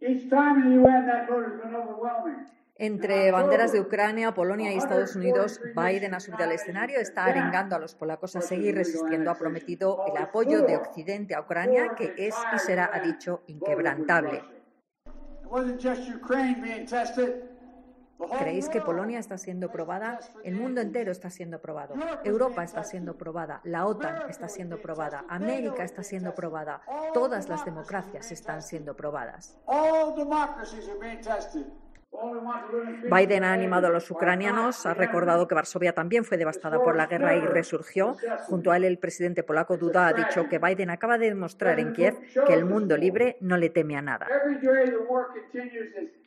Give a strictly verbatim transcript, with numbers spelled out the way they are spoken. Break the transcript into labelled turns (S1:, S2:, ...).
S1: Each time in the U N that vote has been overwhelming.
S2: Entre banderas de Ucrania, Polonia y Estados Unidos, Biden ha subido al escenario, está arengando a los polacos a seguir resistiendo. Ha prometido el apoyo de Occidente a Ucrania, que es y será, ha dicho, inquebrantable. ¿Creéis que Polonia está siendo probada? El mundo entero está siendo probado. Europa está siendo probada. La OTAN está siendo probada. América está siendo probada. Todas las democracias están siendo probadas. Biden ha animado a los ucranianos, ha recordado que Varsovia también fue devastada por la guerra y resurgió. Junto a él, el presidente polaco Duda ha dicho que Biden acaba de demostrar en Kiev que el mundo libre no le teme a nada.